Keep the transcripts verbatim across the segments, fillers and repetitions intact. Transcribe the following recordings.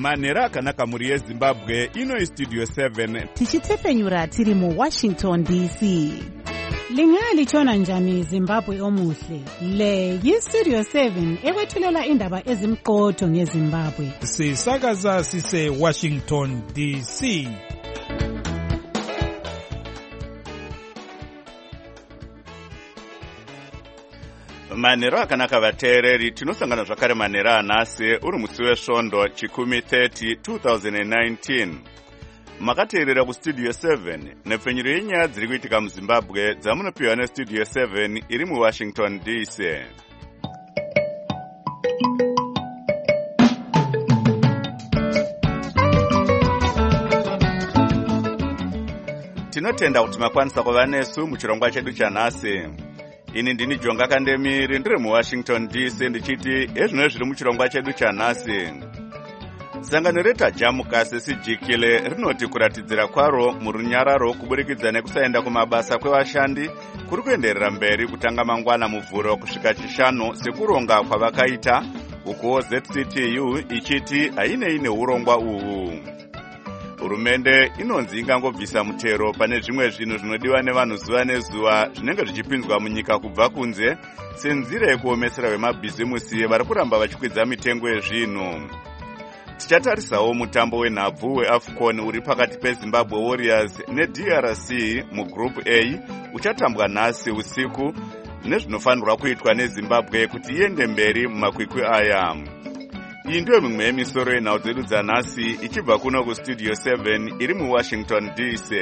manhero akanaka mhuri yezimbabwe. Ino Studio seven tichitefenyura tiri muWashington D C. Lingalitshona njani Zimbabwe omuhle? Le yiStudio seven ekwethulela indaba ezimqotho ngeZimbabwe. Sisakaza sise Washington D C. manhero akanaka vateereri, tinosangana zvakare manhero anhasi uri musi wesvondo chikumi thirty twenty nineteen. Makateerera kuStudio seven nepfenyuro yenyaya dziri kuitika muZimbabwe dzamunopiwa neStudio seven iri muWashington D C. Tinotenda kuti makwanisa kuva nesu muchirongwa chedu chanhasi. Ini ndini Jonga Kandemiri ndiri muWashington D C ndichiti ezvino zviri muchirongwa chedu chanhasi. Sangano reTajamukasi sijikile rinoti kuratidzira kwaro murunyararo kuburikidza nekusaenda kumabasa kwevashandi kuri kuenderera mberi kutanga mangwana muvhuro kusvika chishanu sekuronga kwavakaita, ukuwo Z C T U ichiti hainei neurongwa uhwu. Hurumende inonzi ingangobvisa mutero pane zvimwe zvinhu zvinodiwa nevanhu zuva nezuva zvinenge zvichipinzwa munyika kubva kunze senzira yekuomesera vemabhizimusi vari kuramba vachikwidza mitengo yezvinhu. Tichatarisawo mutambo wenhabvu weAFCON uri pakati peZimbabwe Warriors neD R C mugroup A uchatambwa nhasi usiku nezvinofanirwa kuitwa neZimbabwe kuti iende mberi mumakwikwi aya. Iyi ndiyo mimwe yemisoro yenhau dzedu dzanhasi ichibva kuno kuStudio seven iri muWashington D C.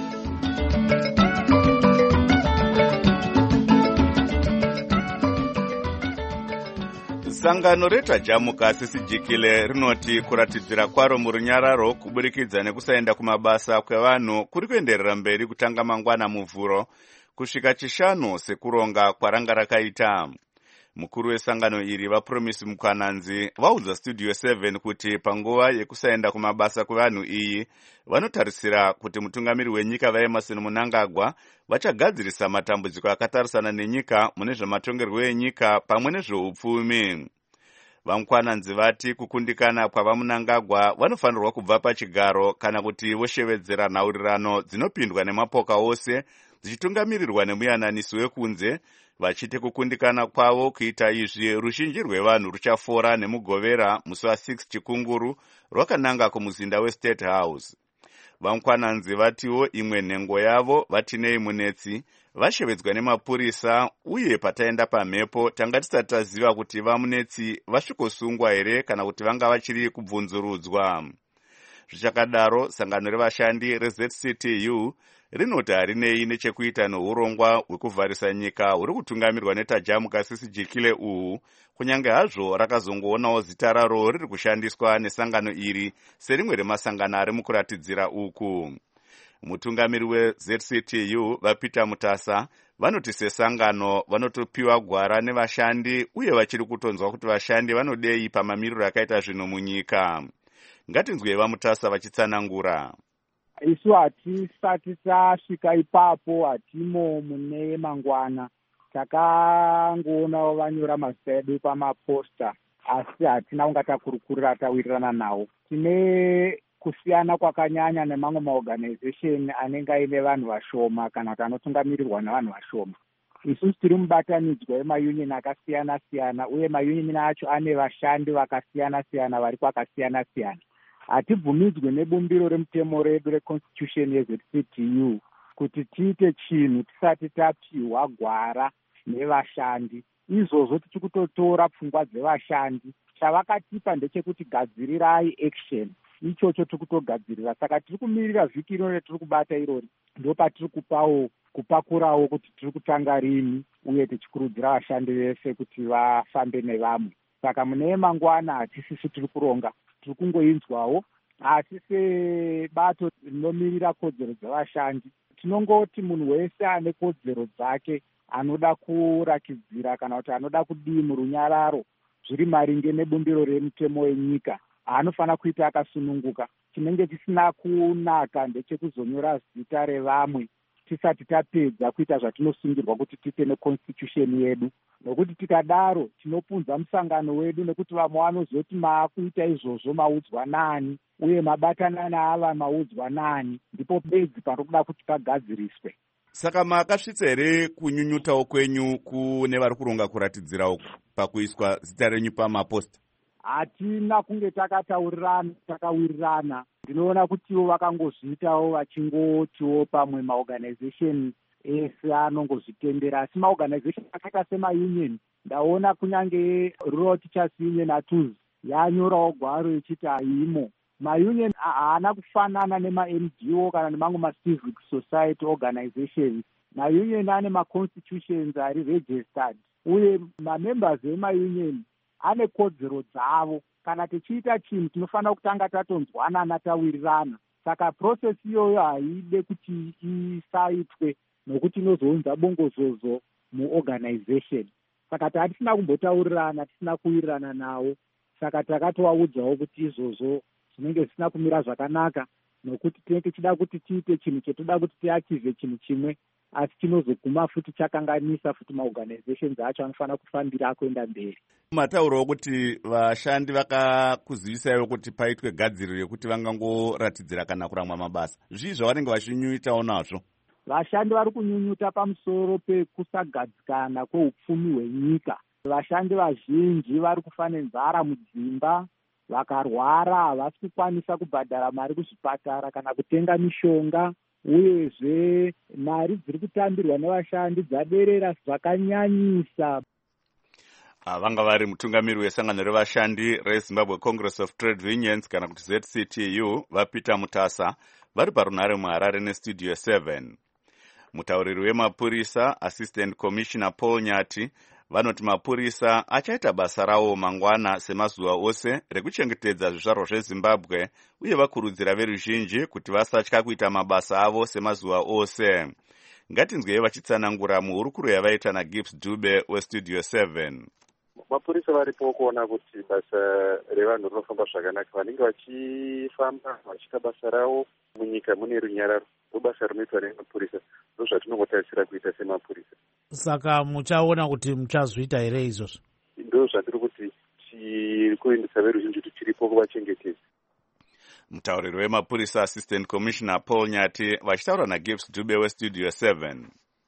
Sangano reTajamukasi sijikile rinoti kuratidzira kwaro murunyararo kuburikidza nekusaenda kumabasa kwevanhu kuri kuenderera mberi kutanga mangwana muvhuro kusvika chishanu sekuronga kwaranga rakaita. Mukuru wesangano iri vaPromisi Mukwananzi vaudza Studio seven kuti panguva yekusaenda kumabasa kwevanhu iyi vanotarisira kuti mutungamiri wenyika vaEmmerson Mnangagwa vachagadzirisa matambudziko akatarisana nenyika mune zvematongerwo enyika pamwe nezveupfumi. VaMukwananzi vati kukundikana kwavaMnangagwa vanofanirwa kubva pachigaro kana kuti voshevedzera nhaurirano dzinopindwa nemapoka ose dzichitungamirirwa nemuyananisi wekunze, vachiti kukundikana kwavo kuita izvi ruzhinji rwevanhu ruchafora nemugovera musi wa6 chikunguru rwakananga kumuzinda weState House. VaMukwananzi vatiwo imwe nhengo yavo vatinei munetsi vashevedzwa nemapurisa uye pataenda pamhepo tanga tisati taziva kuti vamunetsi vasvikosungwa here kana kuti vanga vachiri kubvunzurudzwa. Zvichakadaro, sangano revashandi reZ C T U rinoti harinei nechekuita neurongwa hwekuvharisa nyika huri kutungamirwa neTajamukasi sijikile uhwu, kunyange hazvo rakazongoonawo zita raro riri kushandiswa nesangano iri serimwe remasangano ari mukuratidzira uku. Mutungamiri weZ C T U vaPeter Mutasa vanoti sesangano vanotopiwa gwara nevashandi uye vachiri kutonzwa kuti vashandi vanodei pamamiriro akaita zvinhu munyika. Ngatinzwe vaMutasa vachitsanangura. Isu hatisati tasvika ipapo, hatimo mune mangwana. Takangoona vanyora mazita edu pamaposta asi hatina kunga takurukurira tawirirana nawo. Tine kusiyana kwakanyanya nemamwe maorganization anenge aine vanhu vashoma kana kuti anotungamirirwa nevanhu vashoma. Isusu tiri mubatanidzwa wemayunion akasiyana siyana uye mayunion acho ane vashandi vakasiyana siyana vari kwakasiyana siyana. Hatibvumidzwe nebumbiro remutemo redu reconstitution yeZ C T U kuti tiite chinhu tisati tapiwa gwara nevashandi. Izvozvo tichi kutotora pfungwa dzevashandi. Chavakatipa ndechekuti gadzirirai action. Ichocho tiri kutogadzirira. Saka tiri kumirira vhiki rino retiri kubata irori ndo patiri kupawo kupakurawo kuti tiri kutanga rini uye tichikurudzira vashandi vese kuti vafambe nevamwe. Saka mune mangwana hatisisi tiri kuronga, tiri kungoinzwawo, asi sebato rinomirira kodzero dzevashandi tinongoti munhu wese ane kodzero dzake anoda kurakidzira kana kuti anoda kudii murunyararo zviri maringe nebumbiro remutemo wenyika anofanira kuita akasununguka. Chinenge chisina kunaka ndechekuzonyora zita revamwe tisati tapedza kuita zvatinosungirwa kuti tiite neconstitution yedu, nokuti tikadaro tinopunza musangano wedu, nekuti vamwe vanozoti maakuita izvozvo maudzwa nani uye mabatana naava maudzwa nani, ndipo bedzi parokuda kuti pagadziriswe. Saka makasvitsa here kunyunyutawo kwenyu kune vari kuronga kuratidzira uku pakuiswa zita renyu pamaposta? Hatina kunge takataurirana takawirirana. Ndinoona kutiwo vakangozviitawo vachingotiwo pamwe maorganization ese anongozvitendera, asi maorganization akaita semaunion, ndaona kunyange Rural Teachers Union atuzi yanyorawo gwaro ichiti haimo. Maunion haana kufanana nema-N G O kana nemamwe ma-civic society organizations. Maunion ane ma-constitutions ari registered, uye mamembers ema-union ane kodzero dzavo. Kana tichiita chinhu tinofanira kutanga tatonzwanana tawirirana. Saka process iyoyo haide kuti isaitwe nokuti inozounza bongozozo muorganization. Saka tatisina kumbotaurirana, tisina kuwirirana nawo. Saka takatovaudzawo kuti izvozvo zvinenge zvisina kumira zvakanaka, nokuti tinenge tichida kuti tiite chinhu chetoda kuti tiachive chinhu chimwe, asi chinozoguma futi chakanganisa futi maorganizations acho anofanira kufambira kuenda mberi. Mataurawo kuti vashandi vakakuzivisaiwo kuti paitwe gadziriro yekuti vangangoratidzira kana kuramwa mabasa. Zvii zvavanenge vachinyunyutawo nazvo? Vashandi vari kunyunyuta pamusoro pekusagadzikana kweupfumi hwenyika. Vashandi vazhinji vari kufa nenzara mudzimba, vakarwara havasi kukwanisa kubhadhara mari kuzvipatara kana kutenga mishonga, uyezve mari dziri kutambirwa nevashandi dzaderera zvakanyanyisa. Vanga vari mutungamiri wesangano revashandi reZimbabwe Congress of Trade Unions kana kuti Z C T U vaPeter Mutasa vari parunhare muHarare nestudio seven. Mutauriri wemapurisa Assistant Commissioner Paul Nyati vanoti mapurisa achaita basa rawo mangwana semazuva ose rekuchengetedza zvizvarwa zveZimbabwe, uye vakurudzira veruzhinji kuti vasatya kuita mabasa avo semazuva ose. Ngatinzwei vachitsanangura muhurukuro yavaita naGibbs Dube westudio seven. Mapurisa varipo kuona kuti basa revanhu rinofamba zvakanaka, vanenge vachifamba vachiita basa ravo munyika mune runyararo, ndobasa rinoitwa nemapurisa, ndozvatinongotarisira kuita semapurisa. Saka muchaona kuti muchazviita here izvozvo? Ndo zvandiri kuti tiri kuendesa veruzhinji kuti tiripo kuvachengetedza. Mutauriri wemapurisa Assistant Commissioner Paul Nyati vachitaura naGibbs Dube westudio seven.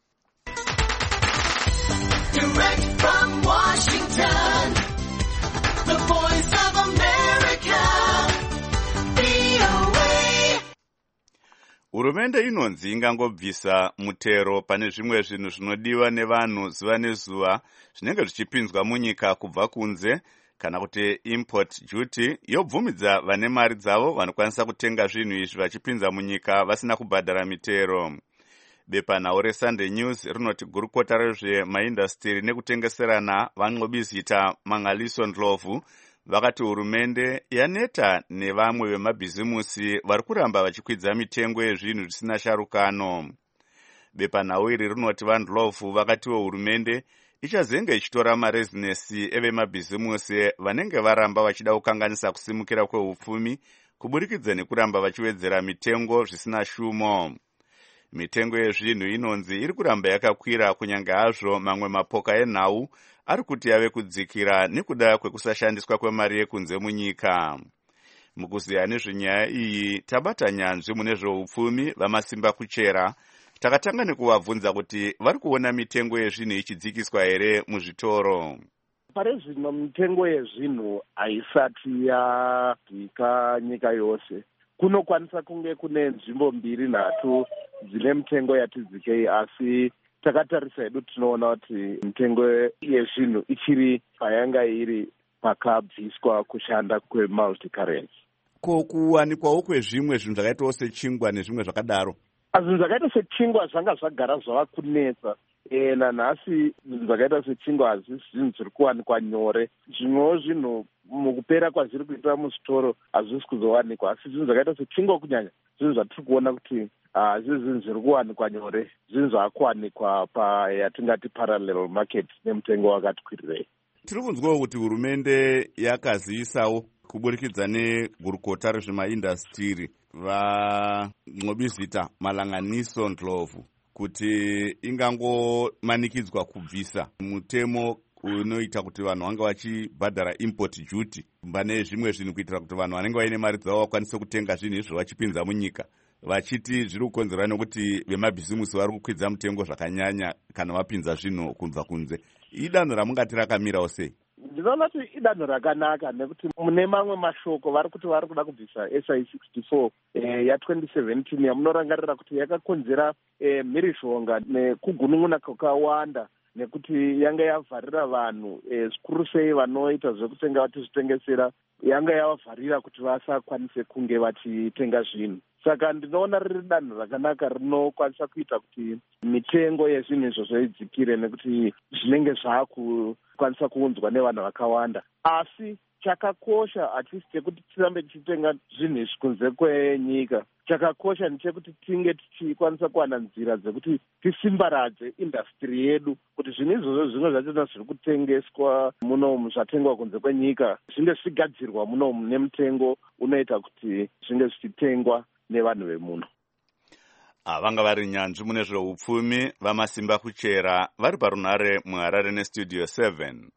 Direct from Washington, the Voice of America, V O A. Hurumende inonzi ingangobvisa mutero pane zvimwe zvinhu zvinodiwa nevanhu zuva nezuva zvinenge zvichipinzwa munyika kubva kunze, kana kuti import duty, yobvumidza vane mari dzavo vanokwanisa kutenga zvinhu izvi vachipinza munyika vasina kubhadhara mitero. Bepanhau reSunday News rinoti gurukota rezvemaindastiri nekutengeserana vanqobizita Mangaliso Ndlovu vakati hurumende yaneta nevamwe vemabhizimusi vari kuramba vachikwidza mitengo yezvinhu zvisina sharukano. Bepanhau iri rinoti vaNdlovu vakatiwo hurumende ichazenge ichitora marezinesi evemabhizimusi vanenge varamba vachida kukanganisa kusimukira kweupfumi kuburikidza nekuramba vachiwedzera mitengo zvisina shumo. Mitengo yezvinhu inonzi iri kuramba yakakwira kunyange hazvo mamwe mapoka enhau ari kuti yave kudzikira nekuda kwekusashandiswa kwemari yekunze munyika. Mukuziya nezvenyaya iyi tabata nyanzvi mune zveupfumi vamasimba kuchera, takatanga nekuvabvunza kuti vari kuona mitengo yezvinhu ichidzikiswa here muzvitoro. Pari zvino mitengo yezvinhu haisati yadzika nyika yose. Kunokwanisa kunge kune nzvimbo mbiri nhatu dzine mitengo yati dzikei, asi takatarisa hedu tinoona kuti mitengo yezvinhu ichiri payanga iri pakabviswa kushanda kwemulticurrency. Ko kuwanikwawo kwezvimwe zvinhu zvakaitawo sechingwa nezvimwe zvakadaro? Zvinhu zvakaita sechingwa zvanga zvagara zvava kunetsa. E, nanhasi zvinhu zvakaita sechingwa hazvisi zvinhu zviri kuwanikwa nyore. Zvimwewo zvinhu mukupera kwazviri kuitwa muzvitoro hazvisi kuzowanikwa, asi zvinhu zvakaita sechingwa kunyanya zvinhu zvatiri kuona kuti hazvisi zvinhu zviri kuwanikwa nyore, zvinhu zvaakuwanikwa payatingati parallel market nemutengo wakati kwirirei. Tiri kunzwawo kuti hurumende yakazivisawo kuburikidza negurukota rezvemaindastiri vanqobizita Malanganiso Ndlovu kuti ingangomanikidzwa kubvisa mutemo unoita kuti vanhu vange vachibhadhara import duty pane zvimwe zvinhu kuitira kuti vanhu vanenge vaine mari dzavo vakwanise kutenga zvinhu izvo vachipinza munyika, vachiti zviri kukonzerwa nekuti vemabhizimusi vari kukwidza mutengo zvakanyanya kana vapinza zvinhu kubva kunze. Idanho ramungati rakamirawo sei? Ndinoona kuti idanho rakanaka nekuti mune mamwe mashoko vari kuti vari kuda kubvisa S I sixty-four eh, ya twenty seventeen yamunorangarira kuti yakakonzera eh, mhirizhonga nekugunun'una kwakawanda nekuti yanga yavharira vanhu eh, zvikuru sei vanoita zvekutenga vachizvitengesera, yanga yavavharira kuti vasakwanise kunge vachitenga zvinhu. Saka ndinoona riri danho rakanaka rinokwanisa kuita kuti mitengo yezvinhu izvozvo idzikire nekuti zvinenge zvakukwanisa kuunzwa nevanhu vakawanda. Asi chakakosha hatisi chekuti tirambe tichitenga zvinhu izvi kunze kwenyika. Chakakosha ndechekuti tinge tichikwanisa kuwana nzira dzekuti tisimbaradze indastry yedu kuti zvinhu izvozvo zvimwe zvachona zviri kutengeswa munomu zvatengwa kunze kwenyika zvinge zvichigadzirwa munomu nemutengo unoita kuti zvinge zvichitengwa nevanhu vemuno. Vanga vari nyanzvi mune zveupfumi vamasimba kuchera vari parunhare muHarare nestudio seven.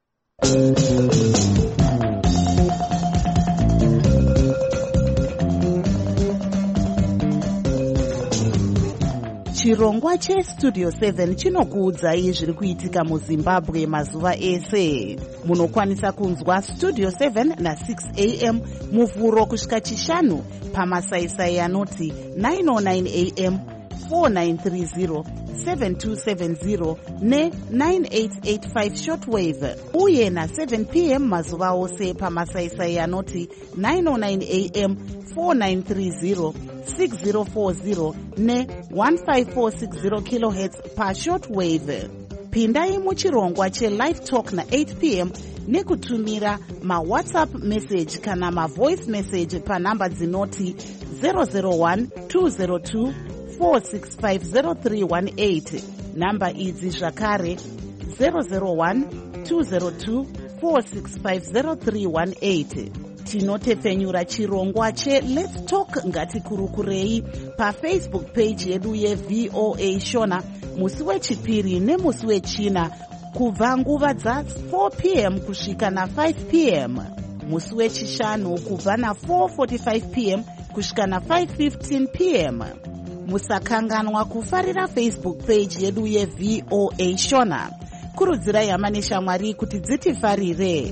Chirongwa chestudio seven chinokuudzai zviri kuitika muZimbabwe mazuva ese. Munokwanisa kunzwa studio seven na six a m muvhuro kusvika chishanu pamasaisai anoti nine oh nine a m, four nine three zero, seven two seven zero ne nine eight eight five shortwave, uye na seven p m mazuva ose pamasaisai anoti nine oh nine a m, four nine three zero, six zero four zero ne one five four six zero kilohertz pa shortwave. Pindai muchirongwa che-live talk na eight p m nekutumira ma-WhatsApp message kana ma-voice message panhamba dzinoti zero zero one two zero two four six five zero three one eight. Namba idzi zvakare zero zero one two zero two four six five zero three one eight. Tinotepfenyura chirongwa che-Let's Talk ngatikurukurei pafacebook page yedu yeV O A Shona musi wechipiri nemusi wechina kubva nguva dza four p m kusvika na five p m, musi wechishanu kubva na four forty-five p m kusvika na five fifteen p m. Musakanganwa kufarira Facebook page yedu yeV O A Shona. Kurudzirai hama neshamwari kuti dzitifarire.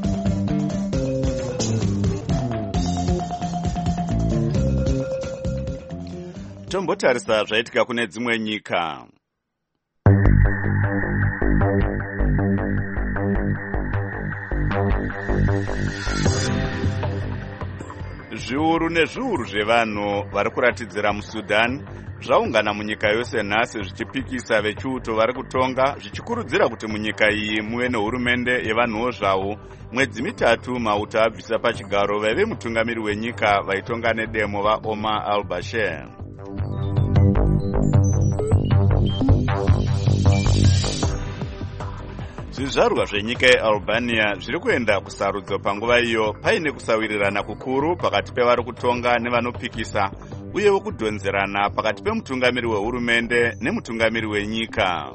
Tombotarisa zvaitika kune dzimwe nyika. Zviuru nezviuru zvevanhu vari kuratidzira muSudan zvaungana munyika yose nhasi zvichipikisa vechiuto vari kutonga zvichikurudzira kuti munyika iyi muve nehurumende yevanhuwo zvavo. Mwedzi mitatu mauto abvisa pachigaro vaive mutungamiri wenyika vaitonga nedemo vaOmar al-Bashir. Zvizvarwa zvenyika yeAlbania zviri kuenda kusarudzo panguva iyo paine kusawirirana kukuru pakati pevari kutonga nevanopikisa uyewo kudhonzerana pakati pemutungamiri wehurumende nemutungamiri wenyika.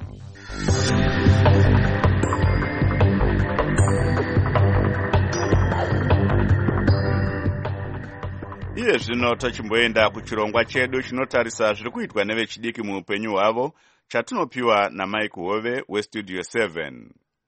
Iye zvino tochimboenda kuchirongwa chedu chinotarisa zviri kuitwa nevechidiki muupenyu hwavo chatinopiwa naMike Hove westudio seven.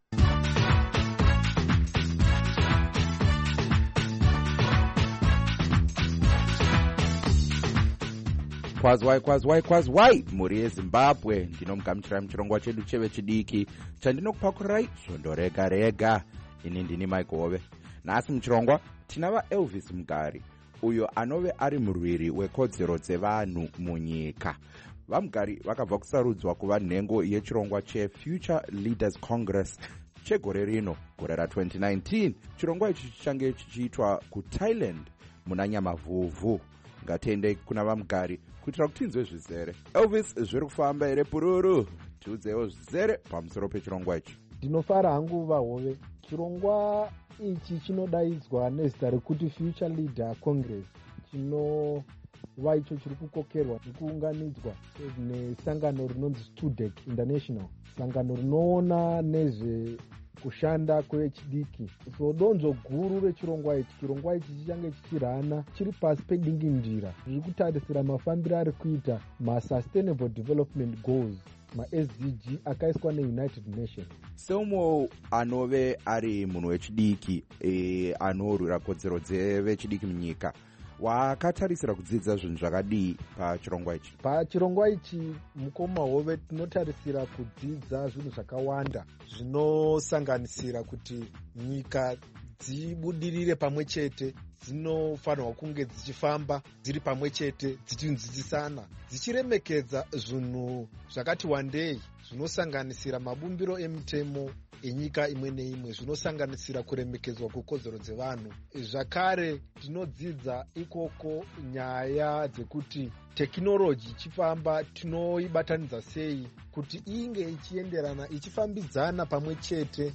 Kwazwai kwazwai kwazwai muri yeZimbabwe, ndinomugamuchira muchirongwa chedu chevechidiki chandinokupakurai svondo rega rega. Ini ndini Mike Hove. Nhasi muchirongwa tina vaElvis Mugari uyo anove ari murwiri wekodzero dzevanhu munyika. VaMugari vakabva kusarudzwa kuva nhengo yechirongwa cheFuture Leaders Congress chegore rino, gore ra twenty nineteen. Chirongwa ichi chichange chichiitwa kuThailand muna Nyamavhuvhu. Ngatiendei kuna vaMugari kuitira kuti tinzwe zvizere. Elvis, zviri kufamba here pururu? Tiudzewo zvizere pamusoro pechirongwa ichi. Ndinofara hangu vaHove. Chirongwa ichi chinodaidzwa nezita rekuti Future Leader Congress. Chino vaicho chiri kukokerwa nekuunganidzwa nesangano rinonzi Studec International, sangano rinoona nezve kushanda kwechidiki. So donzo guru rechirongwa ichi, chirongwa ichi chichange chichirana chiri pasi pedingindira zviri kutarisira mafambiro ari kuita ma-Sustainable Development Goals, ma-S D G akaiswa neUnited Nations. Seumwe anove ari munhu wechidiki e, anorwira kodzero dzevechidiki munyika, wakatarisira kudzidza zvinhu zvakadii pachirongwa ichi? Pachirongwa ichi mukoma hove tinotarisira kudzidza zvinhu zvakawanda zvinosanganisira kuti nyika dzibudirire pamwe chete, dzinofanirwa kunge dzichifamba dziri pamwe chete, dzichinzidzisana, dzichiremekedza zvinhu zvakati wandei zvinosanganisira mabumbiro emitemo enyika imwe neimwe, zvinosanganisira kuremekedzwa kwekodzero dzevanhu. Zvakare tinodzidza ikoko nyaya dzekuti tekinoloji ichifamba tinoibatanidza sei kuti inge ichienderana, ichifambidzana pamwe chete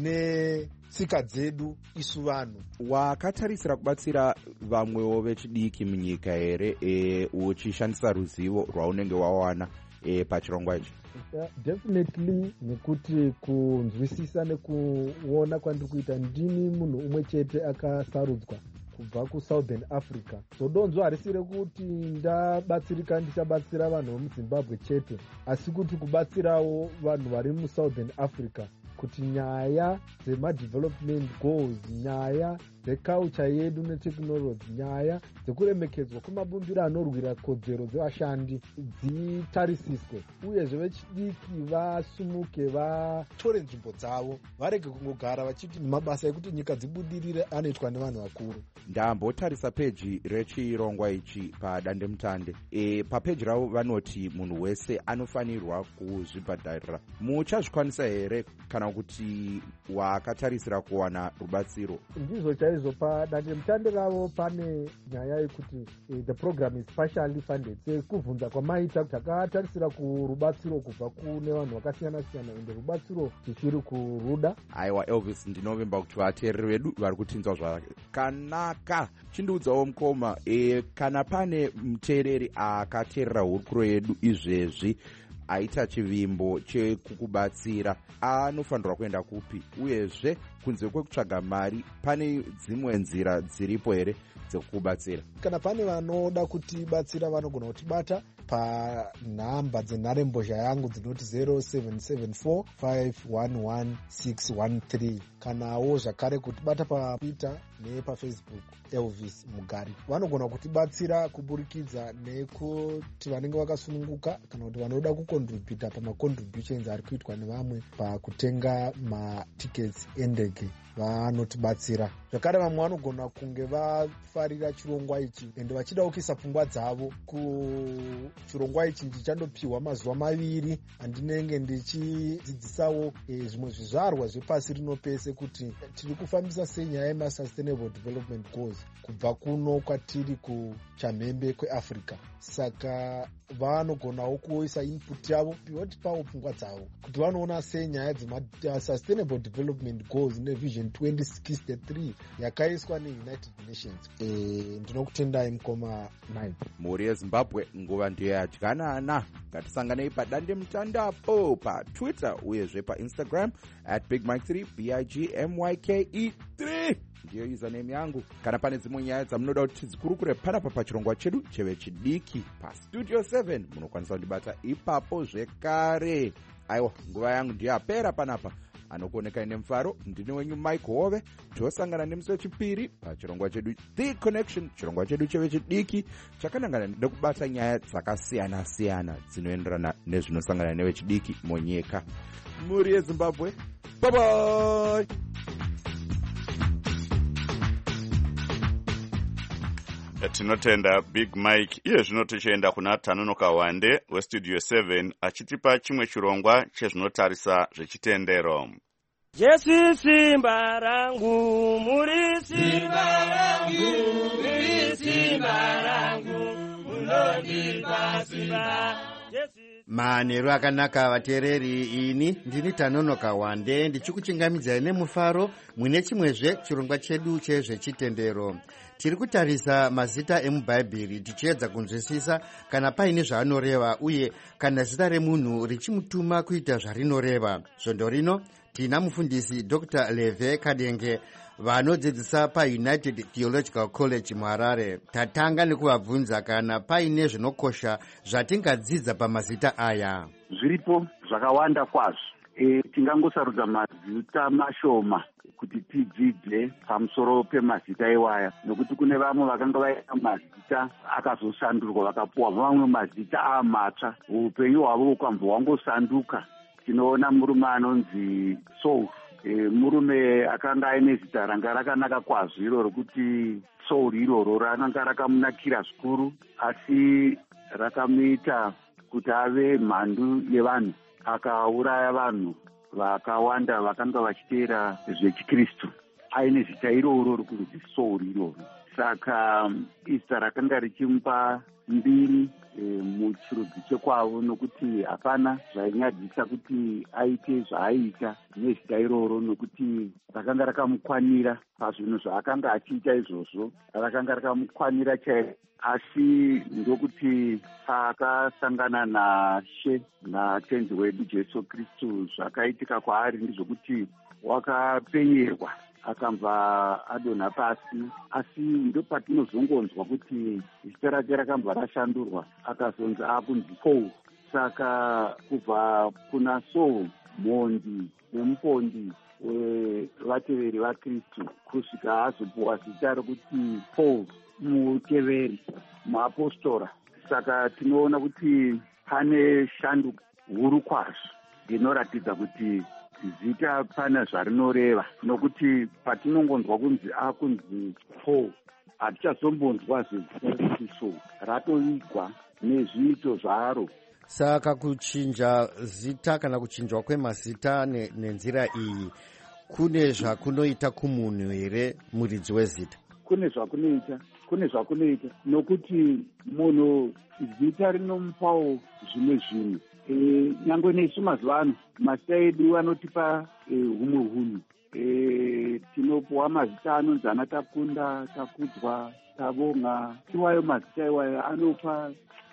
netsika dzedu isu vanhu. Wakatarisira kubatsira vamwewo vechidiki munyika here e, uchishandisa ruzivo rwaunenge wawana e, pachirongwa ichi? Uh, definitely, nekuti kunzwisisa nekuona kwandiri kuita, ndini munhu umwe chete akasarudzwa kubva kuSouthern Africa. So donzo harisi rekuti ndabatsirika ndichabatsira vanhu vemuZimbabwe chete, asi kuti kubatsirawo vanhu vari muSouthern Africa kuti nyaya dzema-development goals, nyaya dzeculture yedu netechnology, nyaya dzekuremekedzwa kwemabumbiro anorwira kodzero dzevashandi dzitarisiswe, uyezve vechidiki vasumuke, vatore nzvimbo dzavo, varege kungogara vachiti mabasa ekuti nyika dzibudirire anoitwa nevanhu vakuru. Ndambotarisa peji rechirongwa ichi padandemutande. E, papeji ravo vanoti munhu wese anofanirwa kuzvibhadharira. Muchazvikwanisa here kana kuti wakatarisira kuwana rubatsiro? Ndizvo chaizvo, padandemutande ravo pane nyaya yekuti eh, the program is partially funded. Sekubvunza kwamaita takatarisira kurubatsiro kubva kune vanhu vakasiyana siyana, ende rubatsiro tichiri kuruda. Aiwa Elvis, ndinovimba kuti vateereri vedu vari kutinzwa zvakanaka. Chindiudzawo mukoma, e, kana pane muteereri akateerera hurukuro yedu izvezvi aita chivimbo chekukubatsira, anofanirwa kuenda kupi? Uyezve kunze kwekutsvaga mari pane dzimwe nzira dziripo here dzekukubatsira? Kana pane vanoda kutibatsira vanogona kutibata panhamba dzenharembozha yangu dzinoti zero seven seven four five one one six one three, kanawo zvakare kutibata paTwitter nepafacebook Elvis Mugari. Vanogona kutibatsira kuburikidza nekuti vanenge vakasununguka kana kuti vanoda kucontributa pamacontributions ari kuitwa nevamwe pakutenga matickets endege, vanotibatsira. Zvakare vamwe vanogona kunge vafarira chirongwa ichi ende vachida kuisa pfungwa dzavo kuchirongwa ichi ndichandopiwa mazuva maviri andinenge ndichidzidzisawo e, zvimwe zvizvarwa zvepasi rino pese kuti tiri kufambisa sei nyaya yema-Sustainable Development Goals kubva kuno kwatiri kuchamhembe kweAfrica. Saka vanogonawo kuisa input yavo, votipawo pfungwa dzavo kuti vanoona sei nyaya dzema-Sustainable Development Goals nevision twenty sixty-three yakaiswa neUnited Nations. E, ndinokutendai mukoma nine. Mhuri yeZimbabwe, nguva ndiyo yadyanana. Ngatisanganei padandemutande paTwitter uyezve paInstagram at big mike three, B I G M Y K E three. Ndiyo username yangu. Kana pane dzimwe nyaya dzamunoda kuti tidzikurukure panapa pachirongwa chedu chevechidiki paStudio seven, munokwanisa kundibata ipapo zvekare. Aiwa, nguva yangu ndiyo yapera panapa. Anokuoneka ine mufaro, ndine wenyu Mike Hove. Tosangana nemusi wechipiri pachirongwa chedu The Connection, chirongwa chedu chevechidiki chakanangana nekubata nyaya dzakasiyana siyana dzinoenderana nezvinosangana nevechidiki munyika. Muri yeZimbabwe, bye bye. Tinotenda Big Mike. Iye zvino tichienda kuna Tanonoka Wande weStudio seven achitipa chimwe chirongwa chezvinotarisa zvechitendero. Jesu simba rangu, muri simba rangu, muri simba rangu, munondipa simba. Manheru akanaka vateereri, ini ndini Tanonoka Wande ndichikuchingamidzai nemufaro mwine chimwezve chirongwa chedu chezvechitendero. tiri kutarisa mazita emubhaibheri tichiedza kunzwisisa kana paine zvaanoreva uye kana zita remunhu richimutuma kuita zvarinoreva. Svondo rino tina mufundisi Dr Leve Kadenge vanodzidzisa paUnited Theological College muHarare. Tatanga nekuvabvunza kana paine zvinokosha zvatingadzidza pamazita aya. Zviripo zvakawanda kwazvo. E, tingangosarudza mazita mashoma kuti tidzidze pamusoro pemazita iwaya, nokuti kune vamwe vakanga vaina mazita akazosandurwa vakapuwa vamwe mazita amatsva, upenyu hwavo ukabva hwangosanduka. Tinoona murume anonzi Saul, e, murume akanga aine zita ranga rakanaka kwazvo iro rokuti Saul iroro rakanga rakamunakira zvikuru, asi rakamuita kuti ave mhandu yevanhu, akauraya vanhu vakawanda vakanga vachiteera zvechiKristu. Aine zita iroro rokunzi Saul iroro. Saka izita rakanga richimupa mbiri e, muchirudzi chekwavo, nokuti hapana zvainyadzisa kuti aite zvaaita nezita iroro, nokuti rakanga rakamukwanira pazvinhu zvaakanga achiita izvozvo, rakanga rakamukwanira chaizvo. Asi ndokuti akasangana naShe natenzi wedu Jesu Kristu, zvakaitika kwaari ndizvokuti wakapenyerwa akabva adonha pasi. Asi ndopatinozongonzwa kuti zita rake rakabva rashandurwa akazonzi akunzi Paul. Saka kubva kuna Saul, mhondi nemupondi wevateveri vaKristu, kusvika azopuwa zita rokuti Paul, muteveri, muapostora. Saka tinoona kuti pane shando huru kwazvo inoratidza kuti zita pane zvarinoreva, nokuti patinongonzwa kunzi akunzi Paul hatichazombonzwa zvezita rokuti Saul, ratoigwa nezviito zvaro. Saka kuchinja zita kana kuchinjwa kwemazita ne, nenzira iyi kune zvakunoita kumunhu here muridzi wezita? Kune zvakunoita, kune zvakunoita nokuti munhu zita rinomupawo zvimwe zvinhu. E, nyangwe nesu mazuva ano mazita edu anotipa e, humwe hunhu. E, tinopuwa mazita anonzi ana Takunda, Takudzwa, Tabonga. Iwayo mazita iwayo anopa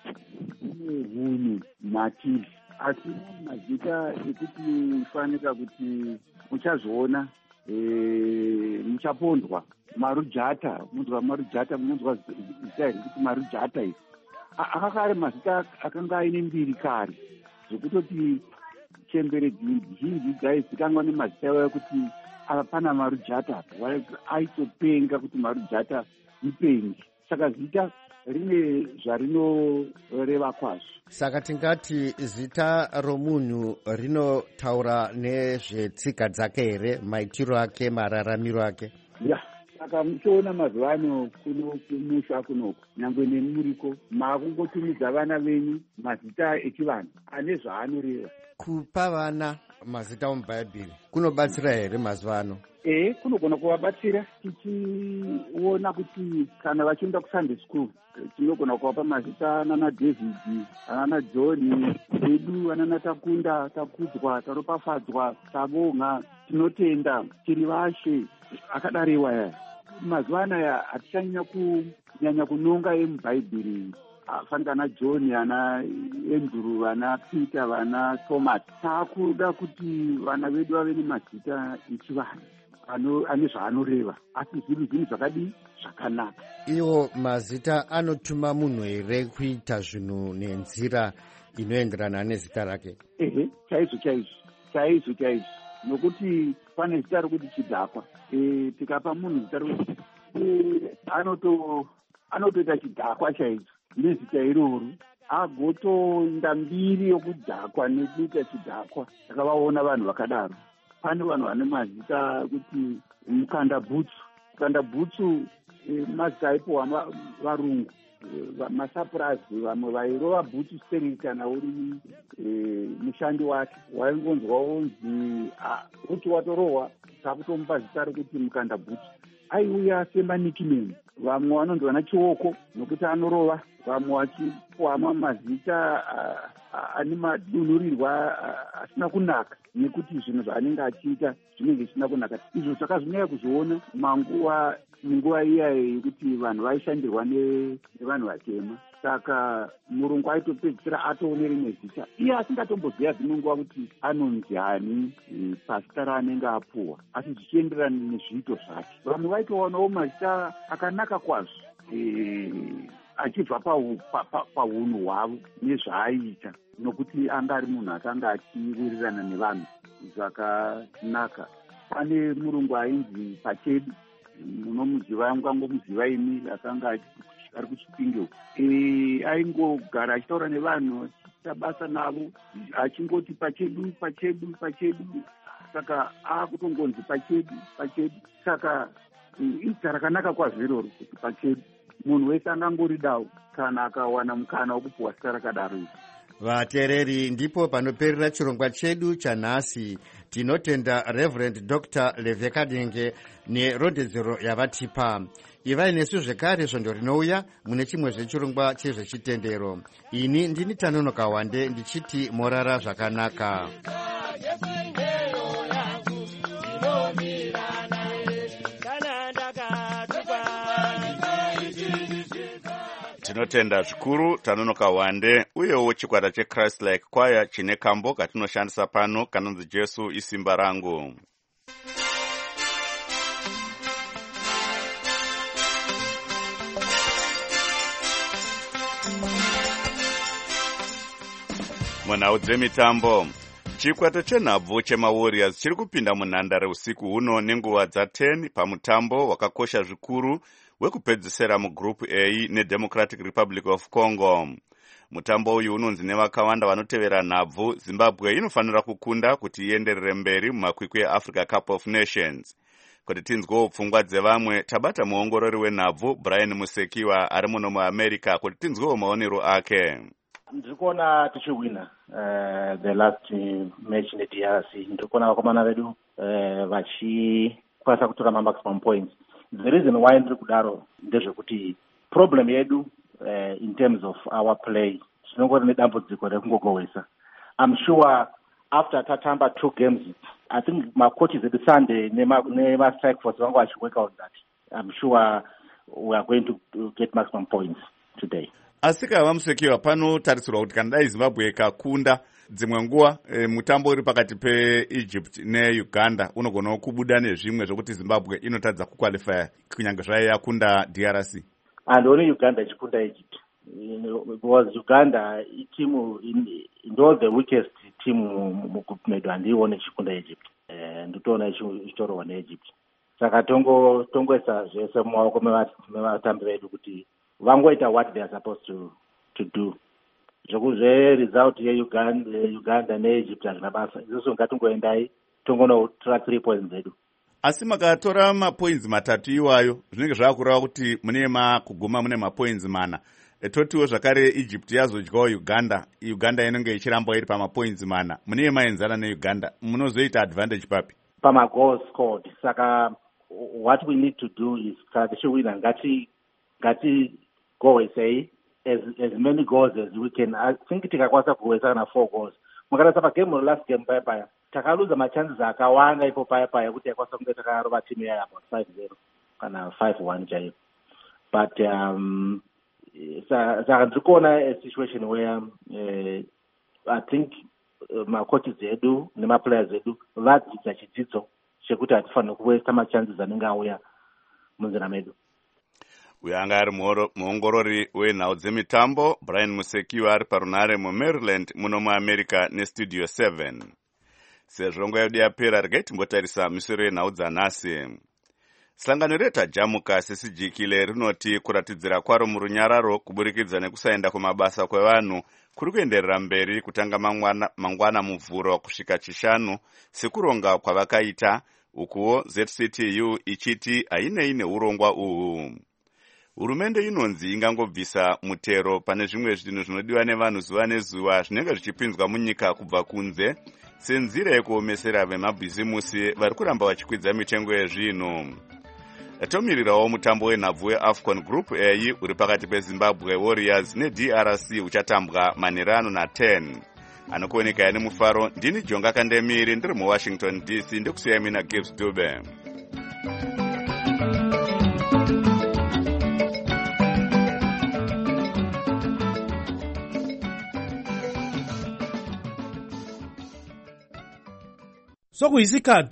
humwe hunhu matiri. Asi mazita ekuti fanika kuti muchazviona e, muchapondwa. Marujata, munonzwa Marujata, munonzwa zita rekuti Marujata iri. Akakare mazita akanga aine mbiri kare, zvekutoti chembere zhinji dzaizikanwa nemazita iwayo kuti apana Marujata, aitopenga kuti Marujata mupengi. Saka zita rine zvarinoreva kwazvo. Saka tingati zita romunhu rinotaura nezvetsika dzake here, maitiro ake, mararamiro ake? Ya, saka muchiona mazuva ano kuno kumusha kunoko, nyangwe nemuriko maakungotumidza vana venyu mazita echivanhu ane zvaanoreva. Kupa vana mazita omubhaibheri kunobatsira here mazuva ano? E, kunogona kuvabatsira. Tichiona kuti kana vachienda kuSunday school tinogona kuvapa mazita anana David, anana John, edu anana Takunda, Takudzwa, Taropafadzwa, Tabonga, tinotenda, tiri vashe, akadaro iwaya. Mazuva anaya hatichanyanya kunyanya kunonga emubhaibheri afanira ana John, ana Andrew, ana Peter, vana Thomas. Taakuda kuti vana vedu vave nemazita echivanhu ane zvaanoreva, asi zvinhu zvinhu zvakadii zvakanaka. Iwo mazita anotuma munhu here kuita zvinhu nenzira inoenderana nezita rake? Ehe, chaizvo chaizvo chaizvo chaizvo, nokuti pane zita rokuti chidhakwa. E, tikapa munhu zita rokuti e, anoto anotoita chidhakwa chaizvo nezita iroro, agotoenda mbiri yokudhakwa nekuita chidhakwa. Takavaona vanhu vakadaro. Pane vanhu vane mazita kuti mukanda bhutsu. Mukanda bhutsu e, mazita aipowa varungu, e, masapurazi, vamwe vairova bhutsu sterili kana uri e, mushandi wake, waingonzwa wonzi kuti watorohwa, takutomupa zita rokuti mukanda bhutsu. Aiuya semanikimeni. Vamwe vanonzi vana chioko nokuti anorova, vamwe vachipuwa mazita ane madunurirwa asina kunaka, nekuti zvinhu zvaanenge achiita zvinenge zvisina kunaka. Izvo takazvinyaya kuzoona manguva munguva iyayi yekuti vanhu vaishandirwa nevanhu vatema. Saka murungu aitopedzisira atoone rimwe zita iye asingatomboziva dzimwe nguva kuti anonzi ani pasita raanenge apuwa, asi zvichienderana nezviito zvake. Vamwe vaitoonawo mazita akanaka kwazvo achibva paunhu hwavo nezvaaiita, nokuti anga ari munhu akanga achiwirirana nevanhu zvakanaka. Pane murungu ainzi Pachedu, munomuziva mukangomuziva imi, akanga ari kuChipinge. Aingogara achitaura nevanhu, achiita basa navo, achingoti Pachedu Pachedu Pachedu. Saka akutongonzi Pachedu Pachedu. Saka idza rakanaka kwazvo iroro kuti Pachedu munhu wese angangoridawo kana akawana mukana wekupuwa zita rakadaro. Vateereri, ndipo panoperera chirongwa chedu chanhasi. Tinotenda Reverend Doctor Levekadenge nerodedzero yavatipa. Ivai nesu zvekare svondo rinouya mune chimwe zvechirongwa chezvechitendero. Ini ndini Tanonoka Wande ndichiti morara zvakanaka. Tinotenda zvikuru Tanonoka Wande, uyewo chikwata cheChrist Like Choir chine kambo katinoshandisa pano kanonzi Jesu isimba rangu. Munhau dzemitambo, chikwata chenhabvu chemaWarriors chiri kupinda munhandare usiku huno nenguva dza10 pamutambo wakakosha zvikuru wekupedzisira mugroup A neDemocratic Republic of Congo. Mutambo uyu unonzi nevakawanda vanotevera nhabvu Zimbabwe inofanira kukunda kuti ienderere mberi mumakwikwi eAfrica Cup of Nations. Kuti tinzwewo pfungwa dzevamwe, tabata muongorori wenhabvu Brian Musekiwa ari muno muAmerica kuti tinzwewo maonero ake. Ndiri kuona tichiwina uh, the last match neD R C. Ndiri kuona vakomana vedu uh, vachikwanisa kutora maximum points. The reason why ndiri kudaro ndezvekuti problem yedu uh, in terms of our play tinongori nedambudziko rekungogowesa. I'm sure after tatamba two games, I think my coaches at the Sunday nema strike force vangu vachiwork out that. I'm sure we are going to get maximum points today. Asika vamusekiwa pano tarisirwa kuti kana dai Zimbabwe ikakunda dzimwe nguva e, mutambo uri pakati peEgypt neUganda unogona kubuda nezvimwe zvokuti Zimbabwe inotadza kuqualify kunyange zvai yakunda D R C. And only Uganda ichikunda Egypt. Because Uganda team in, in all the weakest team mugroup medu handione ichikunda Egypt. Eh nditoona ichitorowa neEgypt. Saka tongo tongoisa zvese mumaoko mevatambi vedu kuti vangoita what they are supposed to to do. Zvokuzve result yeUganda Uganda neEgypt hazvina basa. Izvozvo ngatongoendai tongonotora three points zedu. Asi makatora mapoints matatu iwayo zvinenge zvakureva kuti mune makuguma mune mapoints mana. Etotiwo zvakare Egypt yazodyawo Uganda, Uganda inenge ichiramba iri pamapoints mana. Mune maenzana neUganda, munozoita advantage papi? Pama goals scored. Saka what we need to do is tichiwina ngati ngati go say as as many goals as we can. I think tikakwanisa kuwesa na four goals. Mukarasa pa game last game paya paya takaluza machances akawanda ipo paya paya kuti yakwanisa kunge takarova timu ya about five zero kana five one chaiyo. But um saka ndiri kuona a situation where uh, I think uh, macoaches edu nemaplayers edu vadzidza chidzidzo chekuti hatifanira kuwesta machances anenge auya munzira medu. Uyu anga ari muongorori wenhau dzemitambo Brian Musekiwa ari parunare muMaryland muno muAmerica neStudio seven. Sezvo nguva yedu yapera, regai timbotarisa misoro yenhau dzanhasi. Sangano retajamuka sesijikile rinoti kuratidzira kwaro murunyararo kuburikidza nekusaenda kumabasa kwevanhu kuri kuenderera mberi kutanga mangwana, mangwana muvhuro kusvika chishanu sekuronga kwavakaita, ukuwo Z C T U ichiti hainei neurongwa uhu. Hurumende inonzi ingangobvisa mutero pane zvimwe zvinhu zvinodiwa nevanhu zuva nezuva zvinenge zvichipinzwa munyika kubva kunze senzira yekuomesera vemabhizimusi vari kuramba vachikwidza mitengo yezvinhu. tomirirawo mutambo wenhabvu weafcon group A uri pakati pezimbabwe warriors nedr c uchatambwa manherano na10. Anokuoneka ane mufaro, ndini Jonga Kandemiri ndiri muwashington D C ndikusiya mina Gibbs Dube. sokuyisikhathi